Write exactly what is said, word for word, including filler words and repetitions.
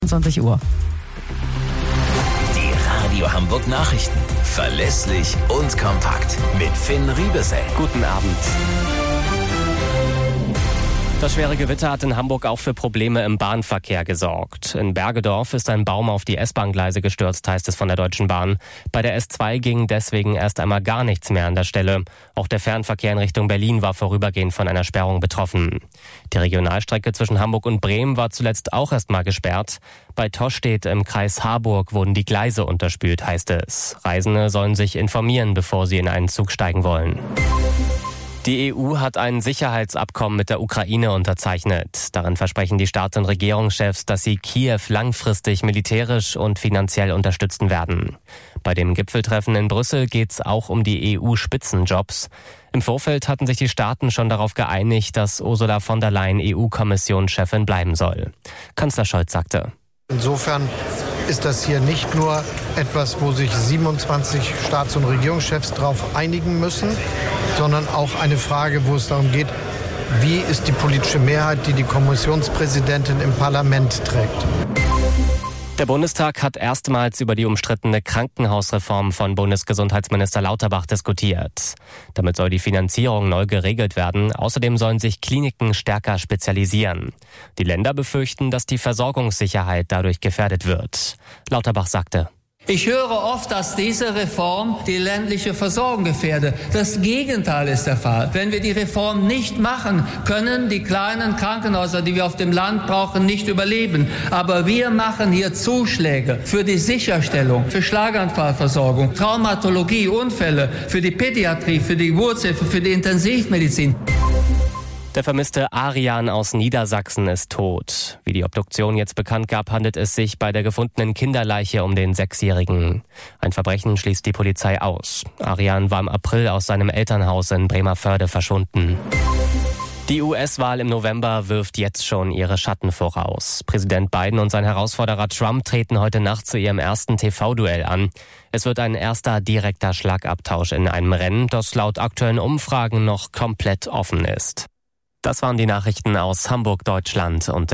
zwanzig Uhr. Die Radio Hamburg Nachrichten. Verlässlich und kompakt. Mit Finn Riebesell. Guten Abend. Das schwere Gewitter hat in Hamburg auch für Probleme im Bahnverkehr gesorgt. In Bergedorf ist ein Baum auf die S-Bahn-Gleise gestürzt, heißt es von der Deutschen Bahn. Bei der S zwei ging deswegen erst einmal gar nichts mehr an der Stelle. Auch der Fernverkehr in Richtung Berlin war vorübergehend von einer Sperrung betroffen. Die Regionalstrecke zwischen Hamburg und Bremen war zuletzt auch erst mal gesperrt. Bei Tostedt im Kreis Harburg wurden die Gleise unterspült, heißt es. Reisende sollen sich informieren, bevor sie in einen Zug steigen wollen. Die E U hat ein Sicherheitsabkommen mit der Ukraine unterzeichnet. Darin versprechen die Staats- und Regierungschefs, dass sie Kiew langfristig militärisch und finanziell unterstützen werden. Bei dem Gipfeltreffen in Brüssel geht es auch um die E U-Spitzenjobs. Im Vorfeld hatten sich die Staaten schon darauf geeinigt, dass Ursula von der Leyen E U-Kommissionschefin bleiben soll. Kanzler Scholz sagte: Insofern ist das hier nicht nur etwas, wo sich siebenundzwanzig Staats- und Regierungschefs darauf einigen müssen, sondern auch eine Frage, wo es darum geht, wie ist die politische Mehrheit, die die Kommissionspräsidentin im Parlament trägt. Der Bundestag hat erstmals über die umstrittene Krankenhausreform von Bundesgesundheitsminister Lauterbach diskutiert. Damit soll die Finanzierung neu geregelt werden. Außerdem sollen sich Kliniken stärker spezialisieren. Die Länder befürchten, dass die Versorgungssicherheit dadurch gefährdet wird. Lauterbach sagte: Ich höre oft, dass diese Reform die ländliche Versorgung gefährde. Das Gegenteil ist der Fall. Wenn wir die Reform nicht machen, können die kleinen Krankenhäuser, die wir auf dem Land brauchen, nicht überleben. Aber wir machen hier Zuschläge für die Sicherstellung, für Schlaganfallversorgung, Traumatologie, Unfälle, für die Pädiatrie, für die Geburtshilfe, für die Intensivmedizin. Der vermisste Arian aus Niedersachsen ist tot. Wie die Obduktion jetzt bekannt gab, handelt es sich bei der gefundenen Kinderleiche um den Sechsjährigen. Ein Verbrechen schließt die Polizei aus. Arian war im April aus seinem Elternhaus in Bremervörde verschwunden. Die U S-Wahl im November wirft jetzt schon ihre Schatten voraus. Präsident Biden und sein Herausforderer Trump treten heute Nacht zu ihrem ersten T V-Duell an. Es wird ein erster direkter Schlagabtausch in einem Rennen, das laut aktuellen Umfragen noch komplett offen ist. Das waren die Nachrichten aus Hamburg, Deutschland und